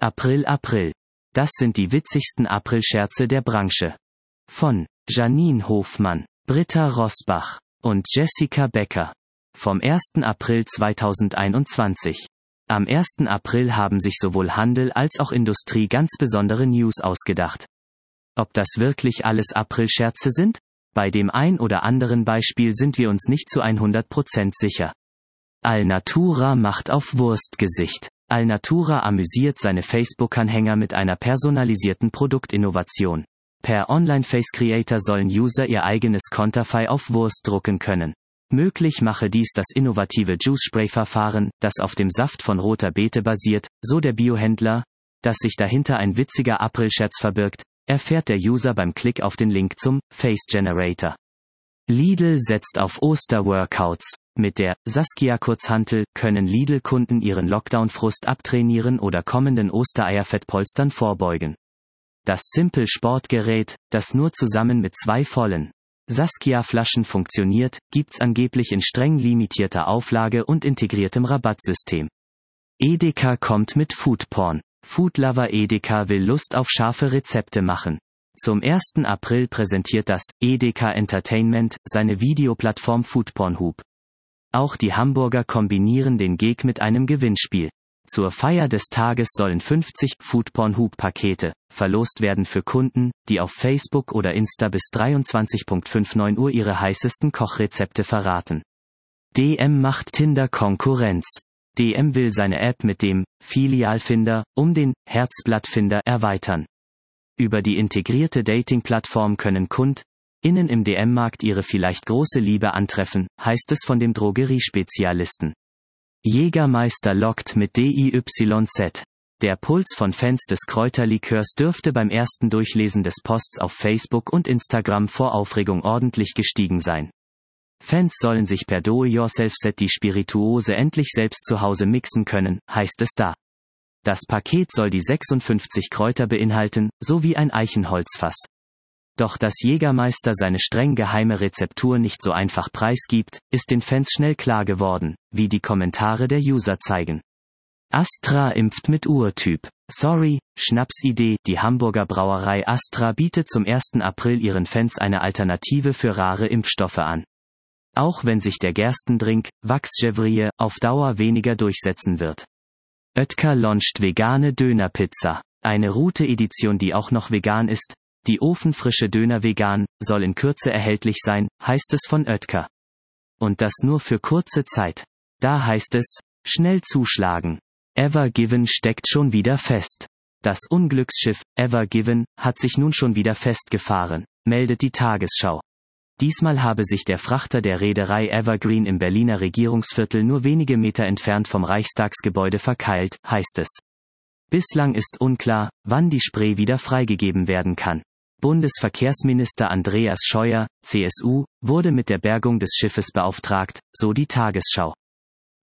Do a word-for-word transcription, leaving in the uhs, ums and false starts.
April April. Das sind die witzigsten Aprilscherze der Branche. Von Janine Hofmann, Britta Rosbach und Jessica Becker. Vom ersten April zweitausendeinundzwanzig. Am ersten April haben sich sowohl Handel als auch Industrie ganz besondere News ausgedacht. Ob das wirklich alles Aprilscherze sind? Bei dem ein oder anderen Beispiel sind wir uns nicht zu hundert Prozent sicher. Alnatura macht auf Wurstgesicht. Alnatura amüsiert seine Facebook-Anhänger mit einer personalisierten Produktinnovation. Per Online-Face-Creator sollen User ihr eigenes Konterfei auf Wurst drucken können. Möglich mache dies das innovative Juice-Spray-Verfahren, das auf dem Saft von roter Beete basiert, so der Biohändler. Dass sich dahinter ein witziger Aprilscherz verbirgt, erfährt der User beim Klick auf den Link zum Face Generator. Lidl setzt auf Osterworkouts. Mit der Saskia-Kurzhantel können Lidl-Kunden ihren Lockdown-Frust abtrainieren oder kommenden Ostereierfettpolstern vorbeugen. Das Simple-Sportgerät, das nur zusammen mit zwei vollen Saskia-Flaschen funktioniert, gibt's angeblich in streng limitierter Auflage und integriertem Rabattsystem. Edeka kommt mit Foodporn. Foodlover Edeka will Lust auf scharfe Rezepte machen. Zum ersten April präsentiert das Edeka Entertainment seine Videoplattform Foodpornhub. Auch die Hamburger kombinieren den Gag mit einem Gewinnspiel. Zur Feier des Tages sollen fünfzig Foodpornhub-Pakete verlost werden für Kunden, die auf Facebook oder Insta bis dreiundzwanzig Uhr neunundfünfzig ihre heißesten Kochrezepte verraten. D M macht Tinder Konkurrenz. D M will seine App mit dem Filialfinder um den Herzblattfinder erweitern. Über die integrierte Dating-Plattform können KundInnen im D M-Markt ihre vielleicht große Liebe antreffen, heißt es von dem Drogeriespezialisten. Jägermeister lockt mit D I Y Z. Der Puls von Fans des Kräuterlikörs dürfte beim ersten Durchlesen des Posts auf Facebook und Instagram vor Aufregung ordentlich gestiegen sein. Fans sollen sich per Do-it-yourself-Set die Spirituose endlich selbst zu Hause mixen können, heißt es da. Das Paket soll die sechsundfünfzig Kräuter beinhalten, sowie ein Eichenholzfass. Doch dass Jägermeister seine streng geheime Rezeptur nicht so einfach preisgibt, ist den Fans schnell klar geworden, wie die Kommentare der User zeigen. Astra impft mit Urtyp. Sorry, Schnapsidee. Die Hamburger Brauerei Astra bietet zum ersten April ihren Fans eine Alternative für rare Impfstoffe an. Auch wenn sich der Gerstendrink, Wachsgevrie, auf Dauer weniger durchsetzen wird. Oetker launcht vegane Dönerpizza. Eine Route-Edition, die auch noch vegan ist. Die ofenfrische Döner vegan, soll in Kürze erhältlich sein, heißt es von Oetker. Und das nur für kurze Zeit. Da heißt es, schnell zuschlagen. Ever Given steckt schon wieder fest. Das Unglücksschiff, Ever Given, hat sich nun schon wieder festgefahren, meldet die Tagesschau. Diesmal habe sich der Frachter der Reederei Evergreen im Berliner Regierungsviertel nur wenige Meter entfernt vom Reichstagsgebäude verkeilt, heißt es. Bislang ist unklar, wann die Spree wieder freigegeben werden kann. Bundesverkehrsminister Andreas Scheuer, C S U, wurde mit der Bergung des Schiffes beauftragt, so die Tagesschau.